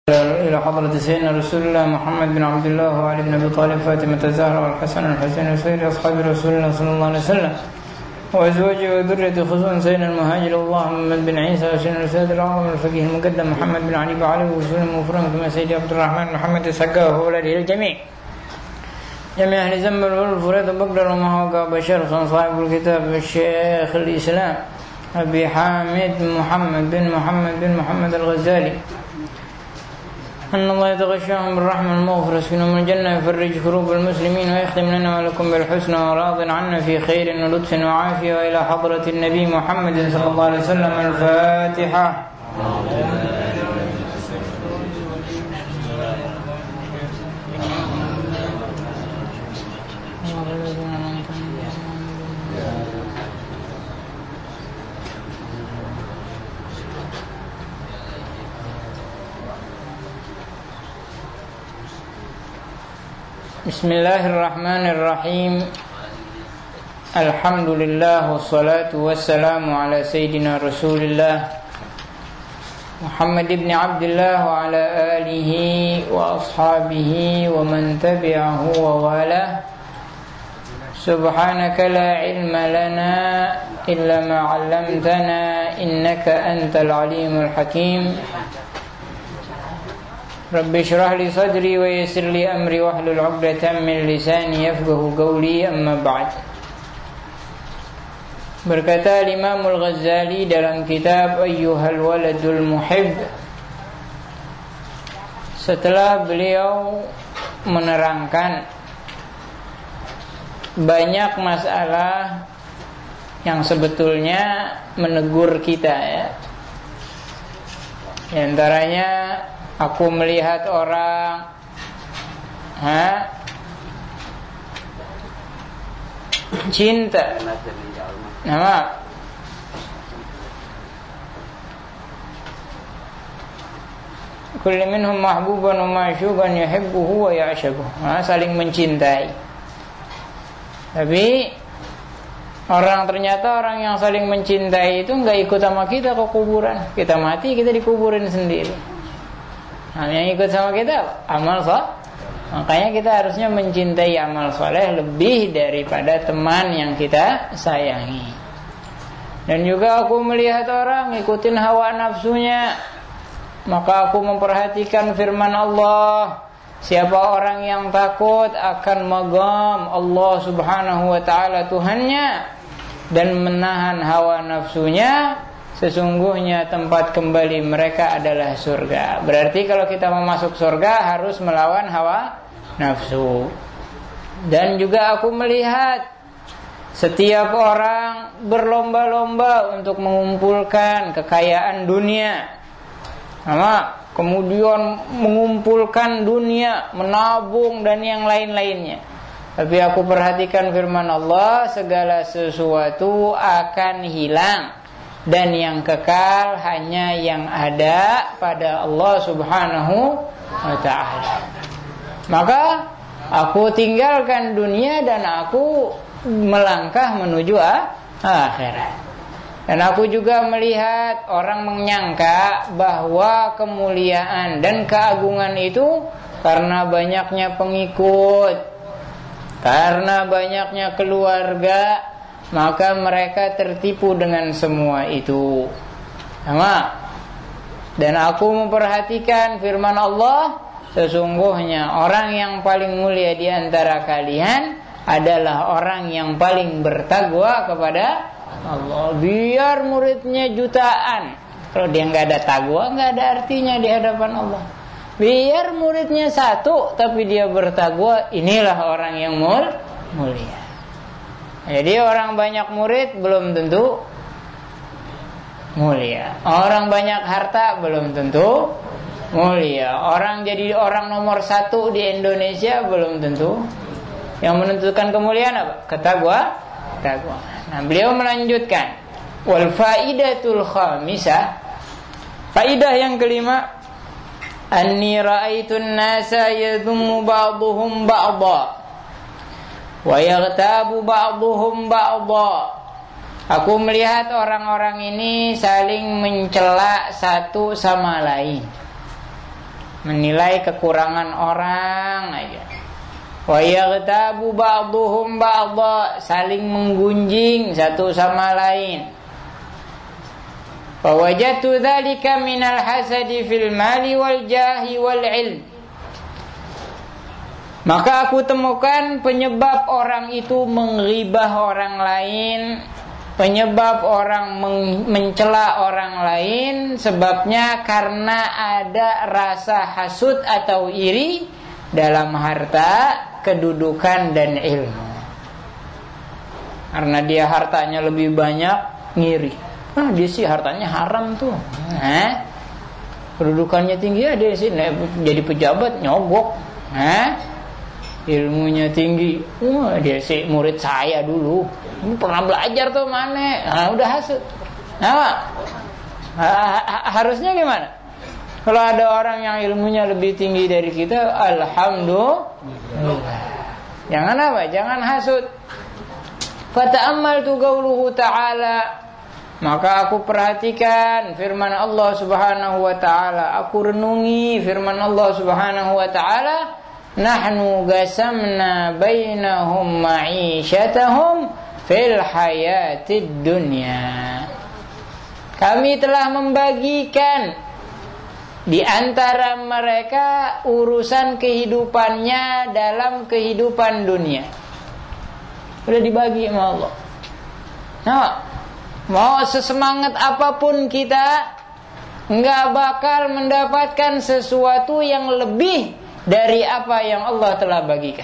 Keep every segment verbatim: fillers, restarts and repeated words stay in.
إلى حضرة سيدنا رسول الله محمد بن عبد الله وعلي بن أبي طالب فاطمة الزهراء والحسن والحسين وسائر أصحاب رسول الله صلى الله عليه وسلم وأزواجه وذريته خصوصا سيدنا المهاجر الله محمد بن عيسى وسيدنا الأستاذ الأعظم الفقيه المقدم محمد بن علي وعلي وسلم وفرم كما سيدي عبد الرحمن محمد السقاف وولده الجميع جميع أهل زنبل والفريض بقدر وما هو بشر صاحب الكتاب الشيخ الإسلام أبي حامد محمد بن محمد بن محمد الغزالي أن الله يتغشاهم بالرحمة المغفرة يسكنهم الجنة يفرج كروب المسلمين ويختم لنا ولكم بالحسنى وراض عنا في خير ولطف وعافية وإلى حضرة النبي محمد صلى الله عليه وسلم الفاتحة. Bismillahirrahmanirrahim. Alhamdulillah wassalatu wassalamu ala sayyidina Rasulillah Muhammad ibn Abdullah wa ala alihi wa ashabihi wa man tabi'ahu wa wala. Subhanaka la ilma lana illa ma 'allamtana innaka antal alimul hakim. Rabbi syrah li sadri wa yassir li amri wahlul 'uqdatam min lisani yafqahu qawli, amma ba'd. Berkata Imam Al-Ghazali dalam kitab Ayyuhal Waladul Muhib, setelah beliau menerangkan banyak masalah yang sebetulnya menegur kita, ya. Di antaranya, aku melihat orang ha? cinta nama kullu minhum mahbuban wa ma'syuqan yuhibbuhu wa ya'shabuhu, saling mencintai. Tapi orang ternyata orang yang saling mencintai itu enggak ikut sama kita ke kuburan. Kita mati, kita dikuburin sendiri. Nah, yang ikut sama kita amal soleh. Makanya kita harusnya mencintai amal soleh lebih daripada teman yang kita sayangi. Dan juga aku melihat orang ngikutin hawa nafsunya, maka aku memperhatikan firman Allah, siapa orang yang takut akan magam Allah subhanahu wa ta'ala Tuhannya dan menahan hawa nafsunya, sesungguhnya tempat kembali mereka adalah surga. Berarti kalau kita mau masuk surga harus melawan hawa nafsu. Dan juga aku melihat setiap orang berlomba-lomba untuk mengumpulkan kekayaan dunia, sama kemudian mengumpulkan dunia, menabung dan yang lain-lainnya. Tapi aku perhatikan firman Allah, segala sesuatu akan hilang dan yang kekal hanya yang ada pada Allah subhanahu wa ta'ala. Maka aku tinggalkan dunia dan aku melangkah menuju akhirat. Dan aku juga melihat orang menyangka bahwa kemuliaan dan keagungan itu karena banyaknya pengikut, karena banyaknya keluarga, maka mereka tertipu dengan semua itu. Sama. Dan aku memperhatikan firman Allah, sesungguhnya orang yang paling mulia di antara kalian adalah orang yang paling bertakwa kepada Allah. Biar muridnya jutaan, kalau dia nggak ada takwa, nggak ada artinya di hadapan Allah. Biar muridnya satu, tapi dia bertakwa, inilah orang yang mul mulia. Jadi orang banyak murid belum tentu mulia. Orang banyak harta belum tentu mulia. Orang jadi orang nomor satu di Indonesia belum tentu. Yang menentukan kemuliaan apa? Ketakwa, takwa. Nah, beliau melanjutkan, wal faidatul khamisah, faidah yang kelima, anni ra'aitun nasa yadhummu ba'dhum ba'dha wa yaghtabu ba'dhum ba'dha. Aku melihat orang-orang ini saling mencela satu sama lain. menilai kekurangan orang aja. Wa yaghtabu ba'dhum ba'dha, saling menggunjing satu sama lain. Fa wajadtu dzalika minal hasadi fil mali wal jahi wal ilm. Maka aku temukan penyebab orang itu menggibah orang lain, penyebab orang mencela orang lain, sebabnya karena ada rasa hasud atau iri dalam harta, kedudukan dan ilmu. Karena dia hartanya lebih banyak, ngiri. Ah, dia sih hartanya haram tuh. Nah, kedudukannya tinggi, ya dia sih jadi pejabat nyogok. Nah, ilmunya tinggi, wah dia sih murid saya dulu, ini pernah belajar tuh mana, nah, udah hasud. Nah, harusnya gimana? Kalau ada orang yang ilmunya lebih tinggi dari kita, alhamdulillah. Jangan apa? Jangan hasud. Fata'ammaltu qauluhu ta'ala, maka aku perhatikan firman Allah Subhanahu wa taala, aku renungi firman Allah Subhanahu wa taala, nahnu qasamna bainahum ma'isyatahum fil hayatid dunya. Kami telah membagikan di antara mereka urusan kehidupannya dalam kehidupan dunia. Sudah dibagi sama Allah. Nah, mau sesemangat apapun kita, enggak bakal mendapatkan sesuatu yang lebih dari apa yang Allah telah bagikan.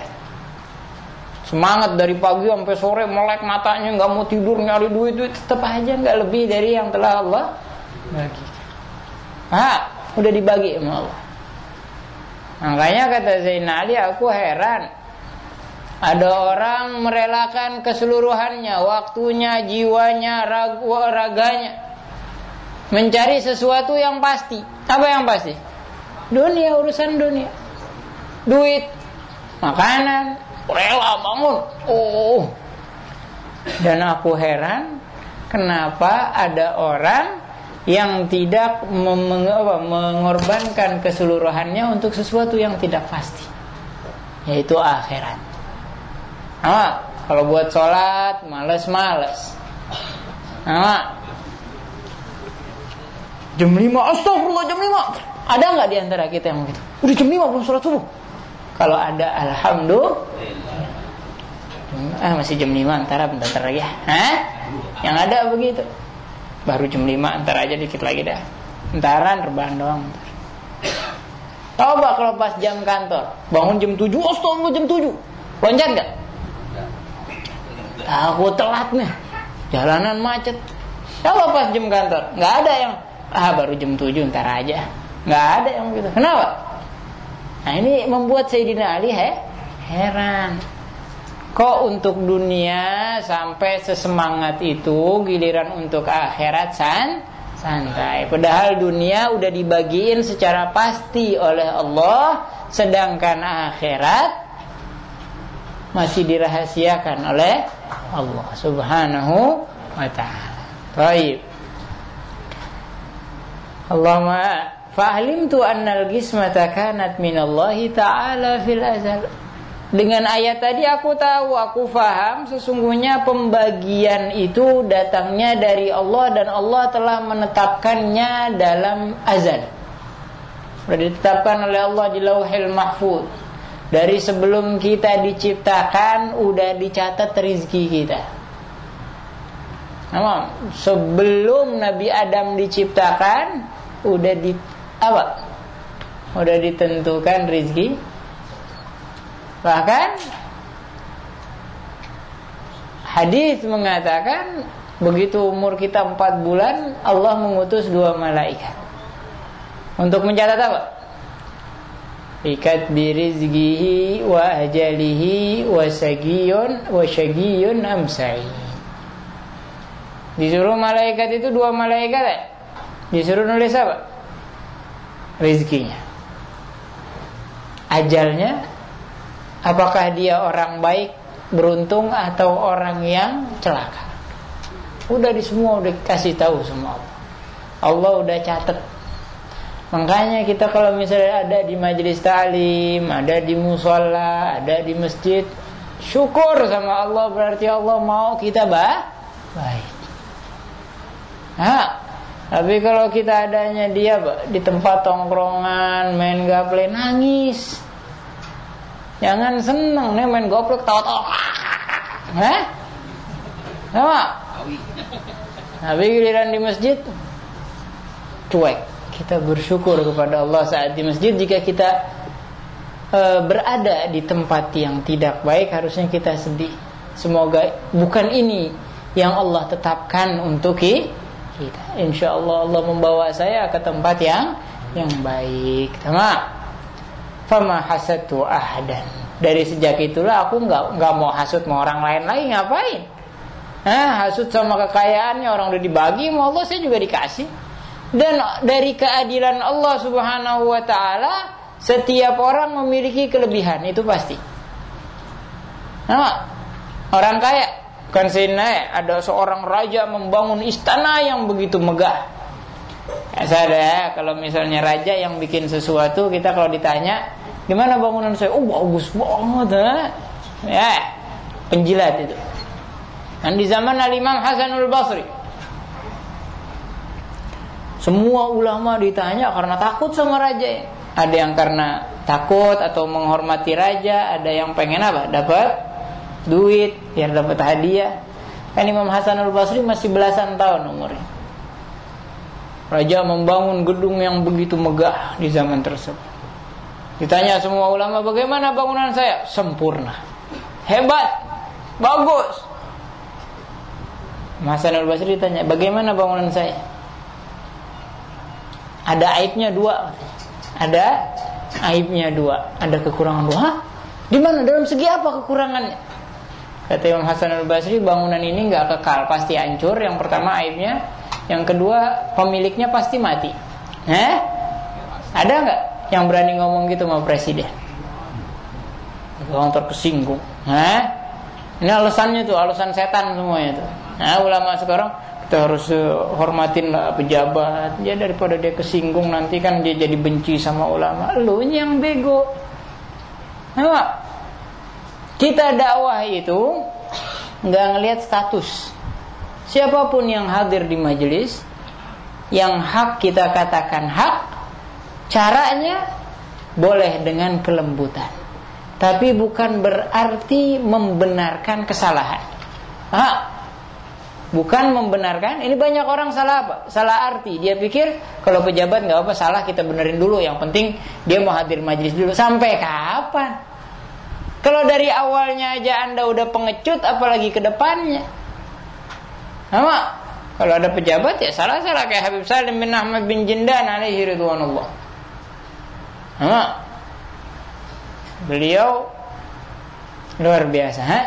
Semangat dari pagi sampai sore, melek matanya, nggak mau tidur, nyari duit, duit tetap aja nggak lebih dari yang telah Allah bagikan. Ah, udah dibagi sama Allah. Makanya kata Zainal Ali, aku heran ada orang merelakan keseluruhannya, waktunya, jiwanya, raganya, mencari sesuatu yang pasti. Apa yang pasti? Dunia, urusan dunia. Duit, makanan, rela bangun. Oh, dan aku heran kenapa ada orang yang tidak mengorbankan keseluruhannya untuk sesuatu yang tidak pasti, yaitu akhirat. Nah, kalau buat sholat males-males. Nah, jam lima, astagfirullah jam lima. Ada nggak di antara kita yang begitu? Udah jam lima belum sholat subuh. Kalau ada, alhamdulillah. Ah, masih jam lima, antara bentar lagi ya. Hah? Yang ada begitu. Baru jam lima, antar aja dikit lagi dah. Entaran rebahan doang. Coba kalau pas jam kantor, bangun jam tujuh, astagfirullah jam tujuh. Loncat enggak? Aku telat nih. Jalanan macet. Coba pas jam kantor, enggak ada yang ah baru jam tujuh, entar aja. Enggak ada yang begitu. Kenapa? Nah, ini membuat Sayyidina Ali he, heran. Kok untuk dunia sampai sesemangat itu, giliran untuk akhirat san, santai. Padahal dunia udah dibagiin secara pasti oleh Allah, sedangkan akhirat masih dirahasiakan oleh Allah Subhanahu wa ta'ala. Baik. Allahumma fa'alimtu annal qismata kanat minallahi ta'ala fil azal. Dengan ayat tadi aku tahu, aku faham sesungguhnya pembagian itu datangnya dari Allah dan Allah telah menetapkannya dalam azal. Sudah ditetapkan oleh Allah di Lauhil Mahfuz. Dari sebelum kita diciptakan udah dicatat rizki kita. Nah, sebelum Nabi Adam diciptakan udah di apa? Udah ditentukan rizki. Bahkan hadis mengatakan begitu umur kita empat bulan Allah mengutus dua malaikat untuk mencatat apa? Ikat birizgihi wa ajalihi wa sagiyun wa syagiyun amsai. Disuruh malaikat itu dua malaikat ya? Disuruh nulis apa? Rizkinya, ajalnya, apakah dia orang baik, beruntung atau orang yang celaka. Udah di semua udah kasih tahu semua Allah. Allah udah catat. Makanya kita kalau misalnya ada di majelis ta'lim, ada di musola, ada di masjid, syukur sama Allah, berarti Allah mau kita bah baik. Nah, tapi kalau kita adanya dia di tempat tongkrongan main gaple nangis, jangan seneng nih main goplek tawa-tawa, hah? Sama. Tapi giliran di masjid cuek. Kita bersyukur kepada Allah saat di masjid. Jika kita e, berada di tempat yang tidak baik, harusnya kita sedih. Semoga bukan ini yang Allah tetapkan untuk kita. Insya Allah Allah membawa saya ke tempat yang yang baik. Sama. Fama hasatu ahadan. Dari sejak itulah aku nggak nggak mau hasut sama orang lain lagi. Ngapain? Nah, hasut sama kekayaannya, orang udah dibagi, mau Allah saya juga dikasih. Dan dari keadilan Allah Subhanahu wa ta'ala, setiap orang memiliki kelebihan, itu pasti. Nah, orang kaya kan sini ada seorang raja membangun istana yang begitu megah. Ya, saya kalau misalnya raja yang bikin sesuatu, kita kalau ditanya gimana bangunan saya, oh bagus banget, ha? Ya, penjilat itu. Dan di zaman Al-Imam Hasanul Basri, semua ulama ditanya karena takut sama raja. Ada yang karena takut atau menghormati raja, ada yang pengen apa? Dapat duit, biar dapat hadiah. Kan Imam Hasanul Basri masih belasan tahun umurnya. Raja membangun gedung yang begitu megah di zaman tersebut. Ditanya semua ulama, bagaimana bangunan saya? Sempurna, hebat, bagus. Hasanul Basri ditanya, bagaimana bangunan saya? Ada aibnya dua. Ada aibnya dua. Ada kekurangan dua. Hah? Di mana? Dalam segi apa kekurangannya? Kata Imam Hasan al-Basri, bangunan ini nggak kekal, pasti hancur. Yang pertama aibnya. Yang kedua, pemiliknya pasti mati. Hah? Ada nggak yang berani ngomong gitu sama presiden? Orang terkesinggung. Hah? Ini alasannya tuh, alasan setan semuanya tuh. Nah, ulama sekarang, kita harus uh, hormatin lah pejabat. Ya daripada dia kesinggung nanti kan dia jadi benci sama ulama. Lu yang bego. Nah, kita dakwah itu nggak ngelihat status. Siapapun yang hadir di majelis, yang hak kita katakan hak, caranya boleh dengan kelembutan. Tapi bukan berarti membenarkan kesalahan. Ah, bukan membenarkan. Ini banyak orang salah apa? Salah arti. Dia pikir kalau pejabat nggak apa salah, kita benerin dulu. Yang penting dia mau hadir majelis dulu. Sampai kapan? Kalau dari awalnya aja Anda udah pengecut, apalagi ke depannya. Sama. Kalau ada pejabat ya salah-salah, kayak Habib Salim bin Ahmad bin Jindan alaihi ridwanullah. Sama. Beliau luar biasa, ha?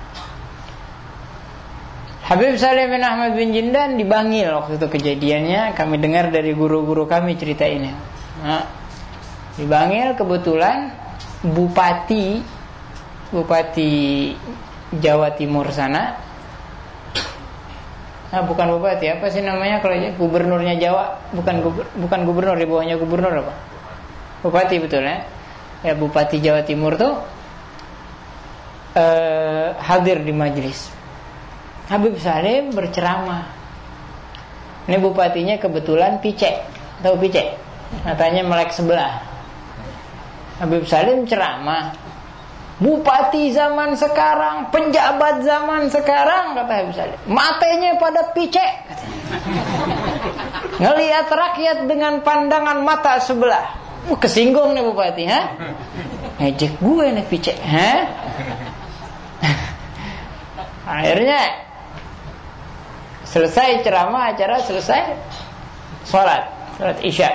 Habib Salim bin Ahmad bin Jindan di Bangil waktu itu kejadiannya. Kami dengar dari guru-guru kami cerita ini. Nah, di Bangil kebetulan bupati bupati Jawa Timur sana. Nah, bukan bupati, apa sih namanya kalau gubernurnya Jawa? Bukan guber, bukan gubernur, di bawahnya gubernur apa? Bupati betul ya. Ya, bupati Jawa Timur tuh eh, hadir di majelis. Habib Salim berceramah. Ini bupatinya kebetulan picek. Tahu picek? Matanya melek sebelah. Habib Salim ceramah. Bupati zaman sekarang, penjabat zaman sekarang, kata Habib Salim, matanya pada picek. Ngelihat rakyat dengan pandangan mata sebelah. Uh, kesinggung nih bupati, ha? Ngejek gue nih picek, ha? Akhirnya selesai ceramah, acara selesai, sholat, sholat isya.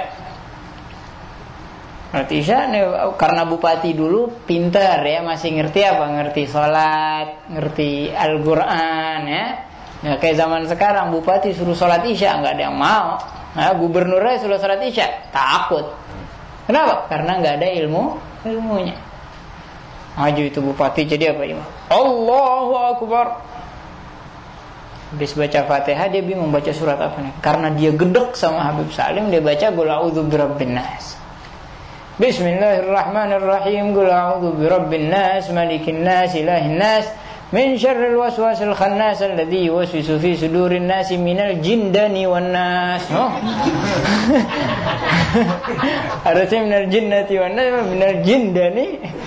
Sholat isya nih, karena bupati dulu pintar ya, masih ngerti apa? Ngerti sholat, ngerti Al-Quran ya. Nah, kayak zaman sekarang bupati suruh sholat isya nggak ada yang mau. Nah, gubernurnya suruh sholat isya takut. Kenapa? Karena nggak ada ilmu ilmunya. Maju itu bupati jadi apa imam? Allahu Akbar. Habis baca Fatihah dia bingung baca surat apa nih. Karena dia gedek sama Habib Salim, dia baca Qul a'udzu birabbin nas. Bismillahirrahmanirrahim. Qul a'udzu birabbin nas, malikin nas, ilahin nas, min syarril waswasil khannas alladzi yuwaswisu fi sudurin nasi minal jinnati wan nas. Oh. Harusnya minal jinnati wan nas, minal jinnati.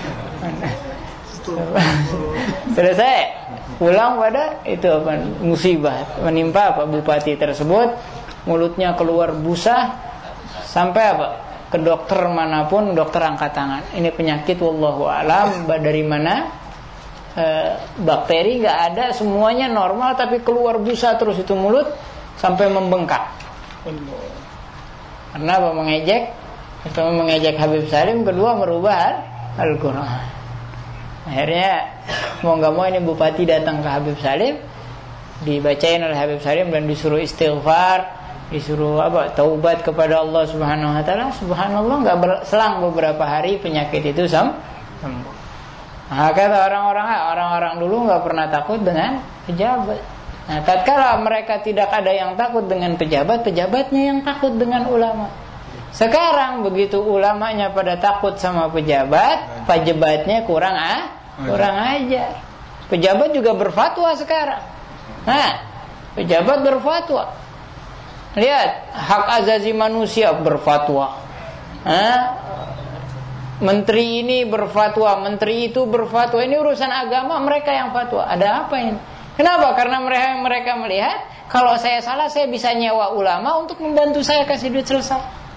Selesai. Pulang pada itu apa musibah menimpa apa bupati tersebut, mulutnya keluar busa sampai apa ke dokter manapun dokter angkat tangan. Ini penyakit wallahu alam dari mana, e, bakteri nggak ada, semuanya normal tapi keluar busa terus itu mulut sampai membengkak. Karena apa mengejek, pertama mengejek Habib Salim, kedua merubah Al-Quran. Akhirnya mau nggak mau ini bupati datang ke Habib Salim, dibacain oleh Habib Salim dan disuruh istighfar, disuruh apa taubat kepada Allah Subhanahu Wa Taala. Subhanallah, nggak selang beberapa hari penyakit itu sembuh. Nah, kata orang-orang orang-orang dulu nggak pernah takut dengan pejabat. Nah, tatkala mereka tidak ada yang takut dengan pejabat, pejabatnya yang takut dengan ulama. Sekarang begitu ulamanya pada takut sama pejabat, pejabatnya kurang ah, kurang ajar. Pejabat juga berfatwa sekarang. Nah, pejabat berfatwa. Lihat, hak azazi manusia berfatwa. Nah, menteri ini berfatwa, menteri itu berfatwa. Ini urusan agama, mereka yang fatwa. Ada apa ini? Kenapa? Karena mereka mereka melihat kalau saya salah saya bisa nyewa ulama untuk membantu saya kasih duit selesai.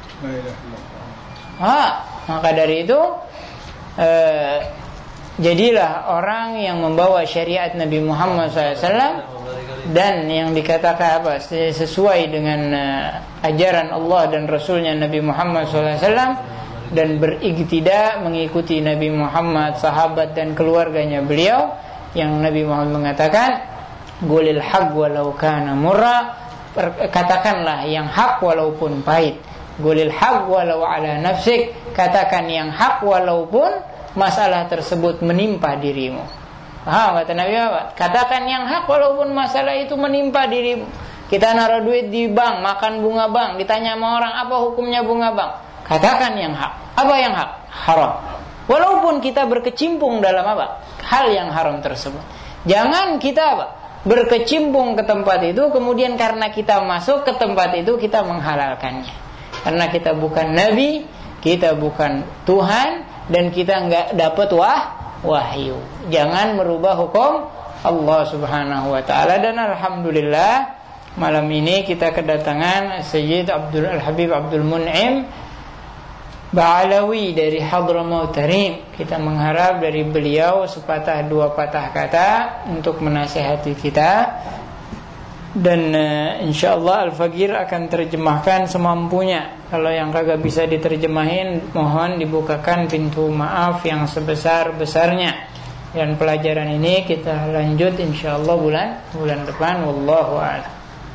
Ah, maka dari itu eh, jadilah orang yang membawa syariat Nabi Muhammad shallallahu alaihi wasallam dan yang dikatakan apa sesuai dengan uh, ajaran Allah dan Rasulnya Nabi Muhammad shallallahu alaihi wasallam, dan beriktida mengikuti Nabi Muhammad, sahabat dan keluarganya beliau, yang Nabi Muhammad mengatakan qulil haq walau kana murra, katakanlah yang hak walaupun pahit. Qulil haq walau ala nafsik, katakan yang hak walaupun masalah tersebut menimpa dirimu. Paham kata Nabi apa? Katakan yang hak walaupun masalah itu menimpa dirimu. Kita naruh duit di bank, makan bunga bank, ditanya sama orang apa hukumnya bunga bank. Katakan yang hak. Apa yang hak? Haram. Walaupun kita berkecimpung dalam apa? Hal yang haram tersebut. Jangan kita apa? Berkecimpung ke tempat itu, kemudian karena kita masuk ke tempat itu kita menghalalkannya. Karena kita bukan nabi, kita bukan Tuhan, dan kita enggak dapat wah wahyu. Jangan merubah hukum Allah Subhanahu wa taala. Dan alhamdulillah malam ini kita kedatangan Sayyid Abdul Al-Habib Abdul Mun'im Ba'alawi dari Hadramaut Tarim. Kita mengharap dari beliau sepatah dua patah kata untuk menasihati kita. Dan uh, insyaallah Al-Faqir akan terjemahkan semampunya. Kalau yang kagak bisa diterjemahin, mohon dibukakan pintu maaf yang sebesar-besarnya. Dan pelajaran ini kita lanjut insyaallah bulan bulan depan. Wallahu a'lam.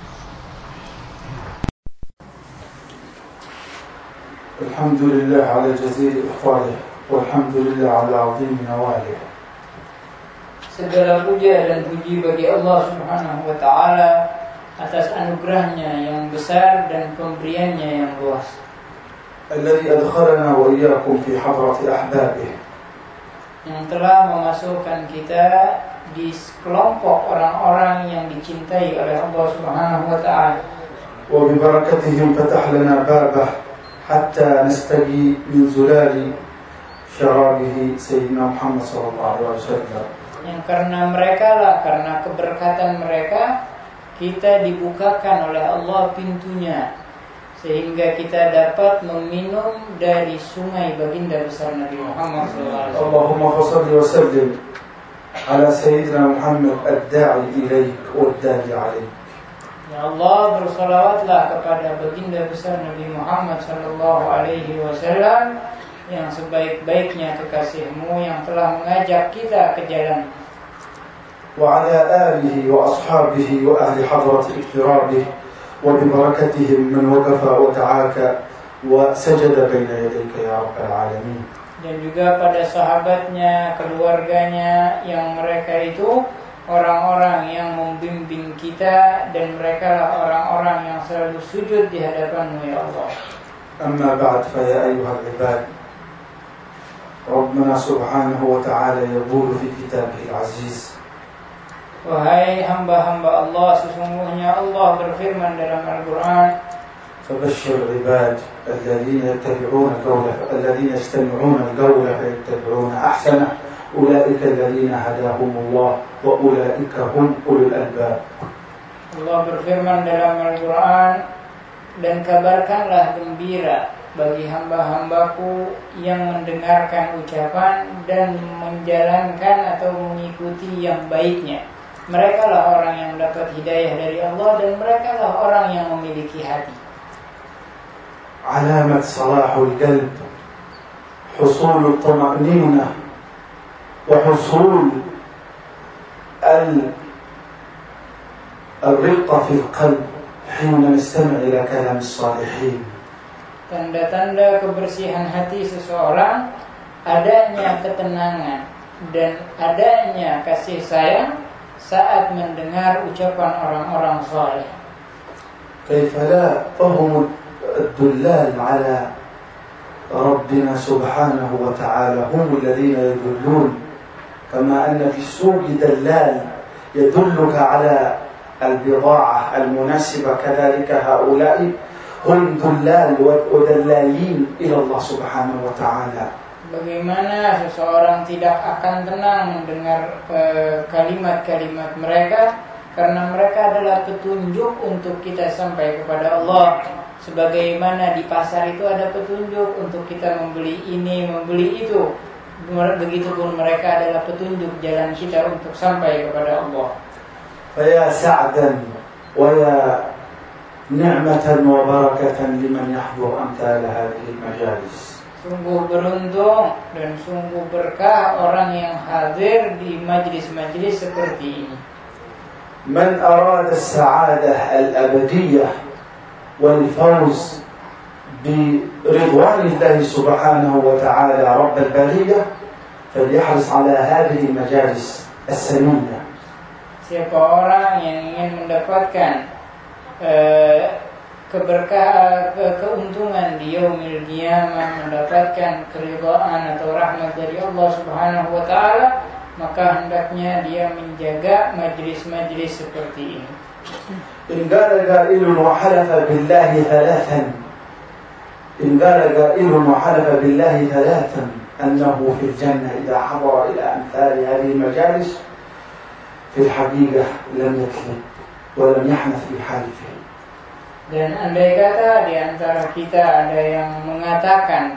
Alhamdulillah ala jazil ihfalih, walhamdulillah ala azim nawalih. Segala puja dan puji bagi Allah Subhanahu wa taala atas anugerahnya yang besar dan pemberiannya yang luas. Alladzi adkhalana wa iyyakum fi hadrati ahbabih. Yang telah memasukkan kita di kelompok orang-orang yang dicintai oleh Allah Subhanahu wa taala. Wa bi barakatihim fatah lana babah hatta nastaqi min zulali syarabihi sayyidina Muhammad sallallahu alaihi wasallam. Yang karena mereka lah, karena keberkatan mereka, kita dibukakan oleh Allah pintunya, sehingga kita dapat meminum dari sungai baginda besar Nabi Muhammad shallallahu alaihi wasallam. Allahumma fassalli wa sallim ala sayyidina Muhammad ad-da'i ilaik wad-da'i alaik. Ya Allah, bersalawatlah kepada baginda besar Nabi Muhammad shallallahu alaihi wasallam, yang sebaik-baiknya kekasihmu yang telah mengajak kita ke jalan. Wa ala alihi wa ashabihi wa ahli hadrat iktirabih wa bi barakatihim man waqafa wa ta'aka wa sajada baina yadayka ya rabbal alamin. Dan juga pada sahabatnya, keluarganya yang mereka itu orang-orang yang membimbing kita, dan mereka lah orang-orang yang selalu sujud di hadapan-Mu ya Allah. أما بعد فيا أيها العباد ربنا سبحانه وتعالى يقول في كتابه العزيز Wahai hamba-hamba Allah, sesungguhnya Allah berfirman dalam Al-Quran, فبشر العباد الذين يتبعون القول الذين يستمعون القول فيتبعون أحسنه أولئك الذين هداهم الله وأولئك هم أولو الألباب. Allah berfirman dalam Al-Quran, dan kabarkanlah gembira bagi hamba-hambaku yang mendengarkan ucapan dan menjalankan atau mengikuti yang baiknya. Mereka lah orang yang dapat hidayah dari Allah, dan mereka lah orang yang memiliki hati. علامة صلاح القلب حصول الطمأنينة وحصول الرقة في القلب حين نستمع إلى كلام الصالحين. Tanda-tanda kebersihan hati seseorang adanya ketenangan dan adanya kasih sayang saat mendengar ucapan orang-orang saleh. كيف لا فهم الدلال على ربنا سبحانه وتعالى هم الذين يدلون، كما أن في السوق دلال يدلك على البضاعة المناسبة، كذلك هؤلاء هم دلال ودلالين إلى الله سبحانه وتعالى. Bagaimana seseorang tidak akan tenang mendengar uh, kalimat-kalimat mereka, karena mereka adalah petunjuk untuk kita sampai kepada Allah. Sebagaimana di pasar itu ada petunjuk untuk kita membeli ini, membeli itu, begitupun mereka adalah petunjuk jalan kita untuk sampai kepada Allah. فيا سعدا ويا نعمة وبركة لمن يحضر أمثال هذه المجالس. Sungguh beruntung dan sungguh berkah orang yang hadir di majlis-majlis seperti ini. من أراد السعادة الأبدية والفوز برضوان الله سبحانه وتعالى رب البرية فليحرص على هذه المجالس السنية. Siapa orang yang ingin mendapatkan uh, keberkahan, ke, keuntungan di yaumil qiyamah, mendapatkan keridhaan atau rahmat dari Allah Subhanahu wa taala, maka hendaknya dia menjaga majlis-majlis seperti ini. إن قال قائل وحلف بالله ثلاثا إن قال قائل وحلف بالله ثلاثا أنه في الجنة إذا حضر إلى أمثال هذه المجالس في الحقيقة لم يكذب ولم يحنث بحلفه. Dan andai kata di antara kita ada yang mengatakan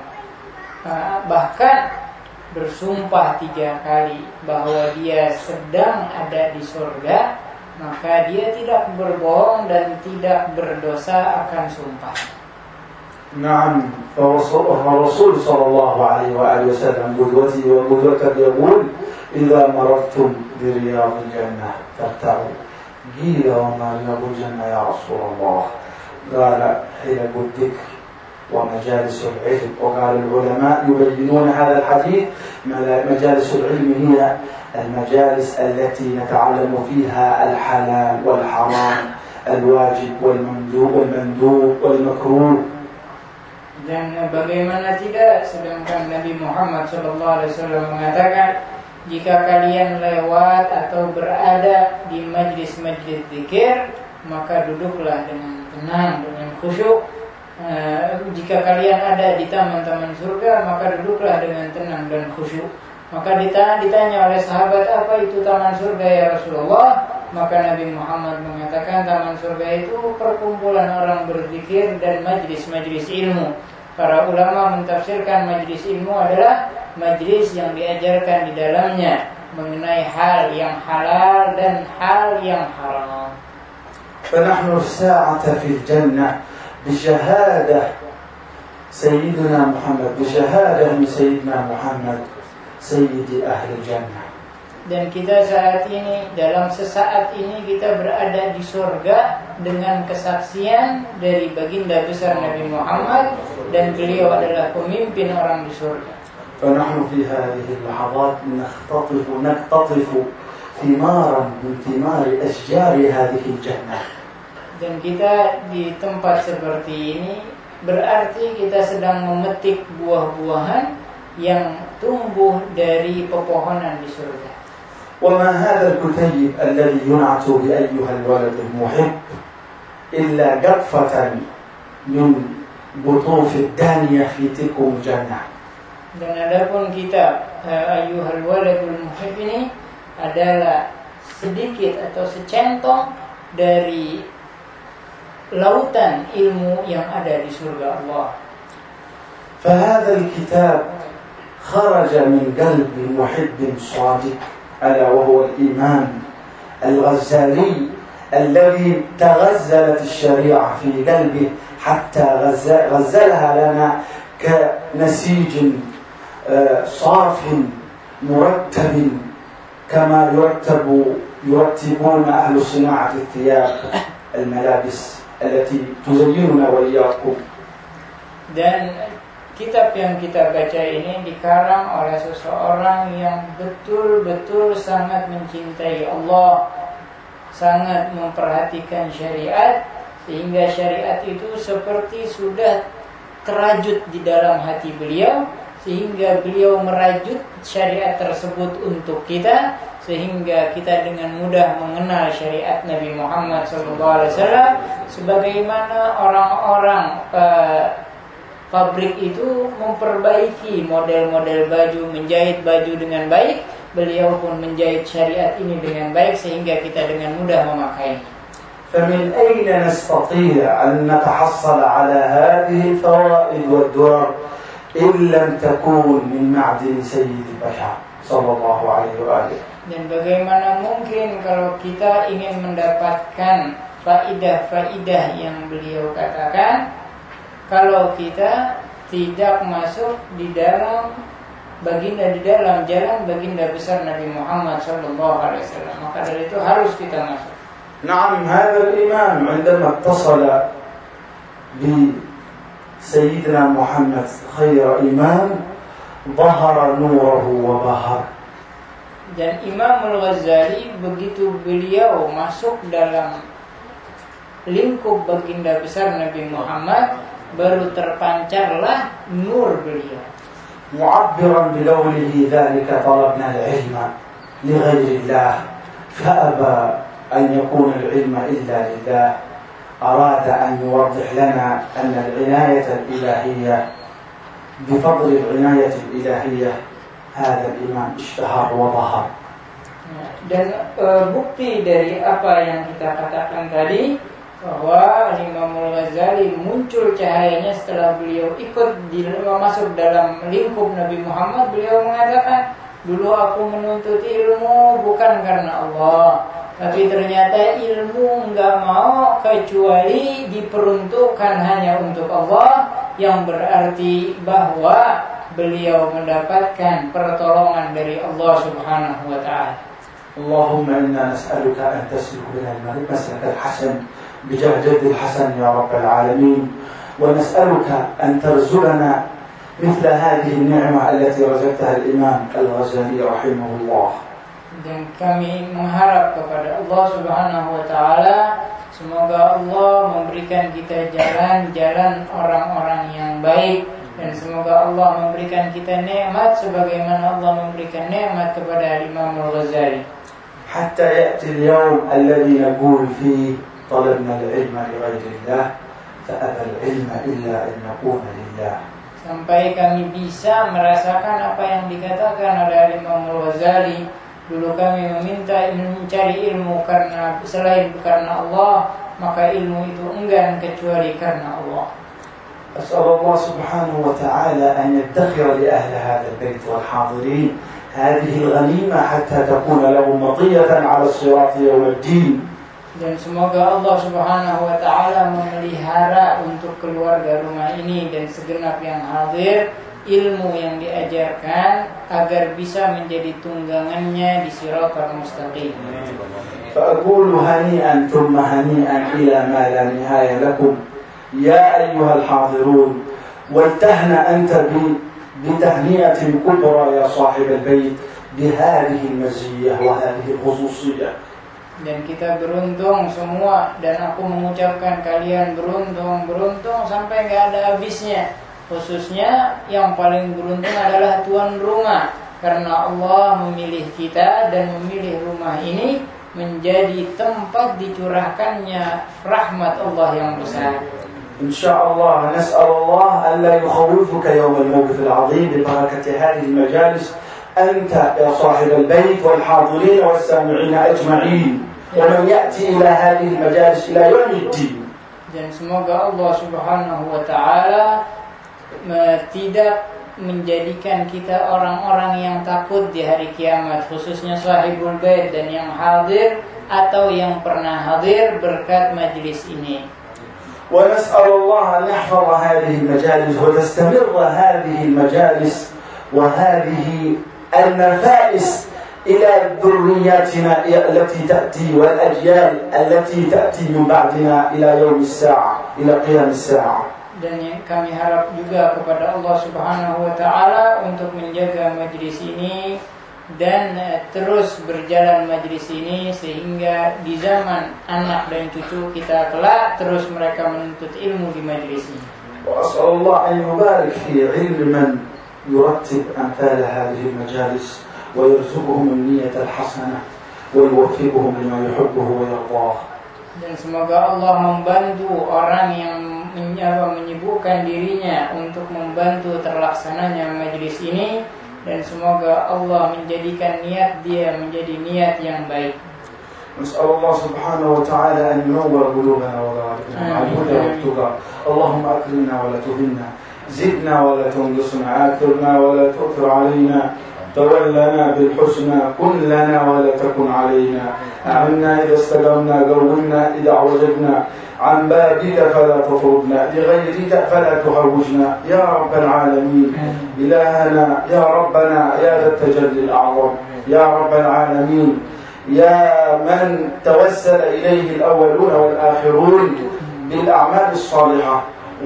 bahkan bersumpah tiga kali bahwa dia sedang ada di surga, maka dia tidak berbohong dan tidak berdosa akan sumpah. نعم، فالرسول صلى الله عليه وآله وسلم قدوتي وقدوتك يقول إذا مررتم برياض الجنة فارتعوا. قيل وما رياض الجنة يا رسول الله؟ قال حلق الذكر ومجالس العلم. وقال العلماء يبينون هذا الحديث مجالس العلم هي المجالس التي نتعلم فيها الحلال والحرام، الواجب والمندوب والمندوب والمكروه. Dan bagaimana tidak, sedangkan Nabi Muhammad shallallahu alaihi wasallam mengatakan, jika kalian lewat atau berada di majlis-majlis zikir, maka duduklah dengan tenang, dengan khusyuk. Uh, jika kalian ada di taman-taman surga, maka duduklah dengan tenang dan khusyuk. Maka ditanya, ditanya oleh sahabat, apa itu taman surga ya Rasulullah? Maka Nabi Muhammad mengatakan, taman surga itu perkumpulan orang berzikir dan majlis-majlis ilmu. Para ulama mentafsirkan majlis ilmu adalah majlis yang diajarkan di dalamnya mengenai hal yang halal dan hal yang haram. فنحن الساعة في الجنة بشهادة سيدنا محمد بشهادة من سيدنا محمد سيد أهل الجنة. Dan kita saat ini, dalam sesaat ini kita berada di surga dengan kesaksian dari baginda besar Nabi Muhammad, dan beliau adalah pemimpin orang di surga. فنحن في هذه اللحظات نختطف نقتطف ثمارا من ثمار أشجار هذه الجنة. Dan kita di tempat seperti ini berarti kita sedang memetik buah-buahan yang tumbuh dari pepohonan di surga. وما هذا الكتيب الذي ينعت بأيها الولد المحب إلا قطفة من بطوف الدانية في تلكم الجنة. Dan adapun kitab Ayyuhal Waladul Muhib ini adalah sedikit atau secentong dari lautan ilmu yang ada di surga Allah. فهذا الكتاب خرج من قلب محب صادق ألا وهو الإمام الغزالي الذي تغزلت الشريعة في قلبه حتى غزلها لنا كنسيج صاف مرتب كما يرتب يرتبون أهل صناعة الثياب الملابس التي تزيننا وإياكم. Dan kitab yang kita baca ini dikarang oleh seseorang yang betul-betul sangat mencintai Allah, sangat memperhatikan syariat, sehingga syariat itu seperti sudah terajut di dalam hati beliau, sehingga beliau merajut syariat tersebut untuk kita, sehingga kita dengan mudah mengenal syariat Nabi Muhammad shallallahu alaihi wasallam. Sebagaimana orang-orang uh, pabrik itu memperbaiki model-model baju, menjahit baju dengan baik, beliau pun menjahit syariat ini dengan baik sehingga kita dengan mudah memakai. فمن أين نستطيع أن نتحصل على هذه الفوائد والدرر إن لم تكون من معدن سيد البشر صلى الله عليه وآله. Dan bagaimana mungkin kalau kita ingin mendapatkan faidah-faidah yang beliau katakan, kalau kita tidak masuk di dalam baginda di dalam jalan baginda besar Nabi Muhammad sallallahu alaihi wasallam, maka dari itu harus kita masuk. نعم هذا الإمام عندما اتصل بسيدنا محمد خير إمام ظهر نوره وبهر. Dan Imam Al-Ghazali begitu beliau masuk dalam lingkup baginda besar Nabi Muhammad, baru terpancarlah nur beliau. معبرا بلوله ذلك طلبنا العلم لغير الله فأبى أن يكون العلم إلا لله. أراد أن يوضح لنا أن العناية الإلهية بفضل العناية الإلهية هذا الإمام اشتهر وظهر. Dan e, bukti dari apa yang kita katakan tadi, bahwa Imam Al-Ghazali muncul cahayanya setelah beliau ikut di, masuk dalam lingkup Nabi Muhammad. Beliau mengatakan, dulu aku menuntut ilmu bukan karena Allah, tapi ternyata ilmu enggak mau kecuali diperuntukkan hanya untuk Allah, yang berarti bahwa beliau mendapatkan pertolongan dari Allah Subhanahu wa taala. Allahumma inna nas'aluka an tasluka bina al-mas'alak al-hasan bijah jadd al-hasan ya rabbal alamin, wa nas'aluka an tarzulana mithla hadhihi an-ni'mah allati razaqtaha al-imam al-Ghazali rahimahullah. Dan kami mengharap kepada Allah Subhanahu wa taala, semoga Allah memberikan kita jalan-jalan orang-orang yang baik, dan semoga Allah memberikan kita nikmat sebagaimana Allah memberikan nikmat kepada Imam Al-Ghazali. Hatta ya'ti al-yawm alladhi naqul fihi talabna al-ilma li ghayrillah fa aba al-ilma illa an nakuna lillah. Sampai kami bisa merasakan apa yang dikatakan oleh Imam Al-Ghazali, dulu kami meminta mencari ilmu karena selain karena Allah, maka ilmu itu enggan kecuali karena Allah. أسأل الله سبحانه وتعالى أن يدخر لأهل هذا البيت والحاضرين هذه الغنيمة حتى تكون لهم مطية على الصراط يوم الدين. Dan semoga Allah Subhanahu wa taala memelihara untuk keluarga rumah ini dan segenap yang hadir ilmu yang diajarkan agar bisa menjadi tunggangannya di Shiratal Mustaqim. فأقول هنيئا ثم هنيئا إلى ما لا نهاية لكم يا أيها الحاضرون، وارتهن أنت بتهنئة كبرى يا صاحب البيت بهذه المزية وهذه الخصوصية. Dan kita beruntung semua, dan aku mengucapkan kalian beruntung, beruntung sampai nggak ada habisnya. Khususnya yang paling beruntung adalah tuan rumah, karena Allah memilih kita dan memilih rumah ini menjadi tempat dicurahkannya rahmat Allah yang besar. Insyaallah nas'alullah alla yukhawwifuka yawm al-mawqif al-'azim bi barakati hadhihi al-majalis anta ya sahib al-bayt wal hadirin was sami'in ajma'in wa man ya'ti ila hadhihi al-majalis ila yawm ad-din. Dan semoga Allah Subhanahu wa taala tidak menjadikan kita orang-orang yang takut di hari kiamat, khususnya sahibul bait dan yang hadir atau yang pernah hadir berkat majlis ini. ونسأل الله أن يحفظ هذه المجالس وتستمر هذه المجالس وهذه النفائس إلى ذرياتنا التي تأتي والأجيال التي تأتي من بعدنا إلى يوم الساعة إلى قيام الساعة. Dan yang kami harap juga kepada Allah Subhanahu wa taala untuk menjaga majlis ini dan terus berjalan majlis ini sehingga di zaman anak dan cucu kita kelak terus mereka menuntut ilmu di majlis ini. وأسأل الله أن يبارك في علم من يرتب أمثال هذه المجالس ويرزقهم النية الحسنة ويوفقهم لما يحبه ويرضاه. Dan semoga Allah membantu orang yang menyibukkan dirinya untuk membantu terlaksananya majlis ini, dan semoga Allah menjadikan niat dia menjadi niat yang baik. نسأل الله سبحانه وتعالى أن ينور قلوبنا وضوابطنا مع الهدى والتقى. اللهم أكرمنا ولا تهنا، زدنا ولا تنقصنا، آثرنا ولا تؤثر علينا، تولنا بالحسنى، كن لنا ولا تكن علينا، أعنا إذا استقمنا، قومنا إذا عوجدنا، عن بابك فلا تطردنا، لغيرك فلا تهوجنا يا رب العالمين. إلهنا يا ربنا يا ذا التجلي الأعظم يا رب العالمين، يا من توسل إليه الأولون والآخرون بالأعمال الصالحة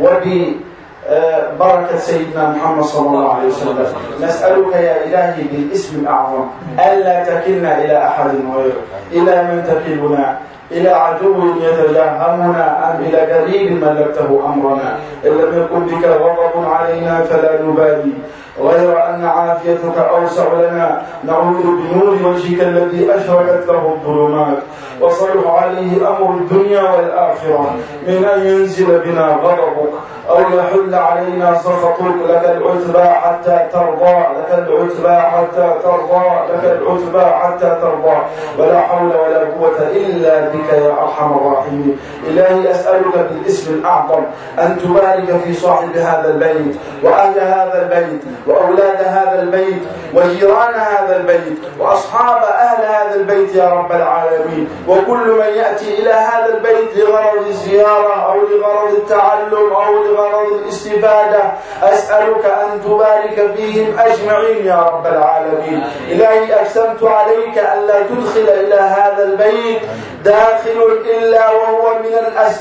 وببركة سيدنا محمد صلى الله عليه وسلم، نسألك يا إلهي بالاسم الأعظم ألا تكلنا إلى أحد غيرك، إلى من تكلنا، إلى عدو يتجاهمنا أم إلى قريب ملكته أمرنا، إن لم يكن بك غضب علينا فلا نبالي، غير أن عافيتك أوسع لنا، نعوذ بنور وجهك الذي أشرقت له الظلمات وصلح عليه أمر الدنيا والآخرة من أن ينزل بنا غضبك أو يحل علينا سخطك، لك العتبى حتى ترضى، لك العتبى حتى ترضى، لك العتبى حتى ترضى، ولا حول ولا قوة إلا بك يا أرحم الراحمين. إلهي أسألك بالاسم الأعظم أن تبارك في صاحب هذا البيت وأهل هذا البيت وأولاد هذا البيت وجيران هذا البيت وأصحاب أهل هذا البيت يا رب العالمين، وكل من يأتي إلى هذا البيت لغرض الزيارة أو لغرض التعلم أو لغرض الاستفادة، أسألك أن تبارك فيهم أجمعين يا رب العالمين. إلهي أقسمت عليك أن لا تدخل إلى هذا البيت داخل إلا وهو من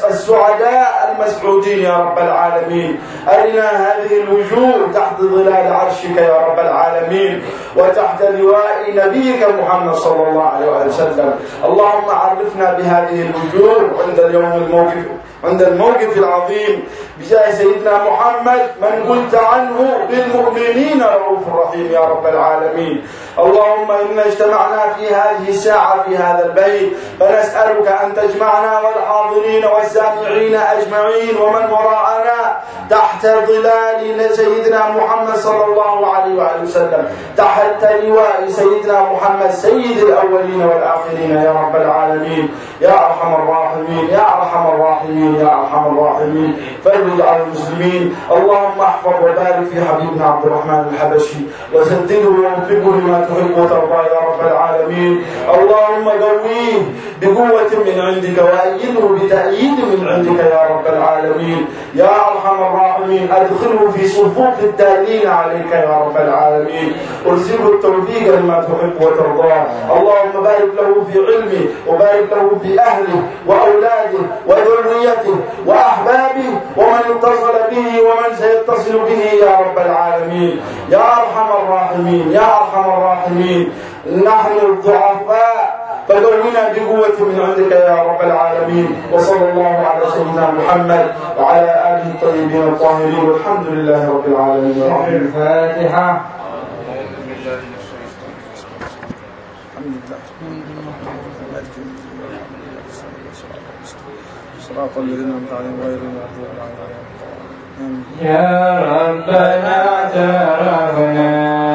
السعداء المسعودين يا رب العالمين. أرنا هذه الوجوه تحت ظلال عرشك يا رب العالمين وتحت لواء نبيك محمد صلى الله عليه وسلم. اللهم عرفنا بهذه الوجوه عند اليوم الموقف عند الموقف العظيم بجاه سيدنا محمد من قلت عنه بالمؤمنين رؤوف رحيم يا رب العالمين. اللهم إنا اجتمعنا في هذه الساعة في هذا البيت فنسألك أن تجمعنا والحاضرين والسامعين أجمعين ومن وراءنا تحت ظلال سيدنا محمد صلى الله عليه وآله وسلم، تحت لواء سيدنا محمد سيد الأولين والآخرين يا رب العالمين. يا أرحم الراحمين يا أرحم الراحمين يا أرحم الراحمين، فرج على المسلمين. اللهم احفظ وبارك في حبيبنا عبد الرحمن الحبشي وسدده ووفقه لما تحب وترضى يا رب العالمين. اللهم قويه بقوة من عندك وأيده بتأييد من عندك يا رب العالمين. يا أرحم الراحمين أدخله في صفوف الدالين عليك يا رب العالمين، ارزقه التوفيق لما تحب وترضى. اللهم بارك له في علمه وبارك له في أهله وأولاده وذريته وأحبابه ومن ومن اتصل به ومن سيتصل به يا رب العالمين يا أرحم الراحمين يا أرحم الراحمين. نحن الضعفاء فدعونا بقوة من عندك يا رب العالمين. وصلى الله على سيدنا محمد وعلى آله الطيبين الطاهرين والحمد لله رب العالمين. الفاتحة. صراط الذين أنعمت عليهم غير المغضوب عليهم. يا ربنا اعترفنا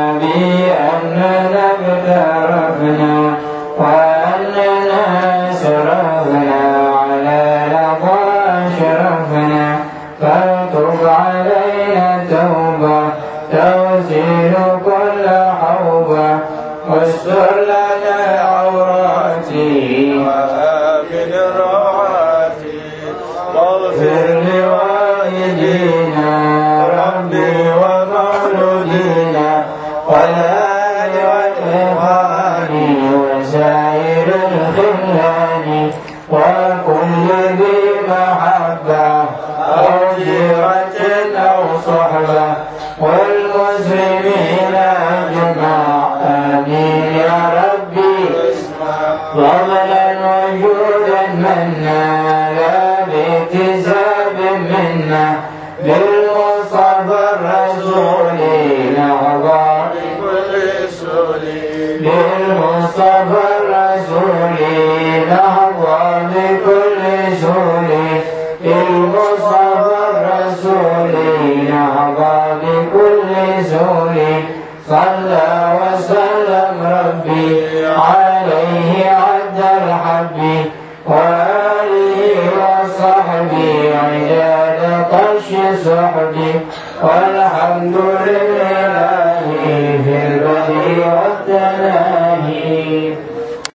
بأننا اقترفنا وأننا أسرفنا على لظى أشرفنا فاتب علينا توبة تغسل كل حوبة واستر لنا عوراتي وآمن روعاتي واغفر لوالدينا ربي ومولودينا والآل والإخوان وسائر الخلان وكل ذي محبة أو جيرة أو صحبة والمسلمين أجمع آمين يا ربي. ضمنا وجودا منا لا باكتساب منا بالمصطفى الرسول نهضى بكل سول بالمصطفى الرسول نهضى بكل سول بالمصطفى الرسول نهضى بكل سول. صلى وسلم ربي عليه عد الحب وآله وصحبه عداد قش صحبه والحمد